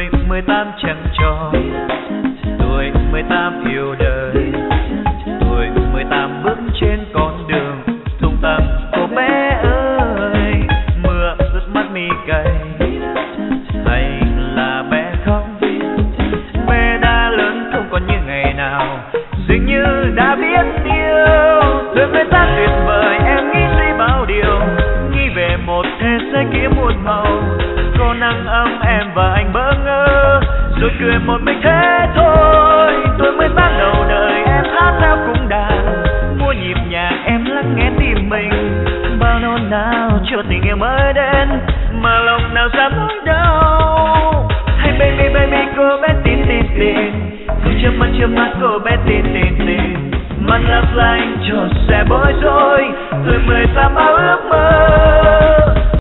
Tuổi 18 chẳng tròn, tuổi 18 yêu đời, tuổi 18 bước trên con đường tung tăng. Cô bé ơi, mưa ướt mắt mi cay, hay là bé khóc? Bé đã lớn không còn như ngày nào, dường như đã biết yêu. Tuổi 18 tuyệt vời, em nghĩ suy bao điều, nghĩ về một thế giới kia muôn màu. Có nắng ấm em và anh bỡ ngỡ, rồi cười một mình thế thôi. Tuổi 18 đầu đời em hát theo cung đàn, mua nhịp nhàng em lắng nghe tim mình. Bao nôn nao cho tình yêu mới đến, mà lòng nào dám nói đâu. Hay baby baby cô bé tin tin tin, trước mắt cô bé tin tin tin. Mắt lấp lánh cho sẽ bối rối, tuổi 18 ao ước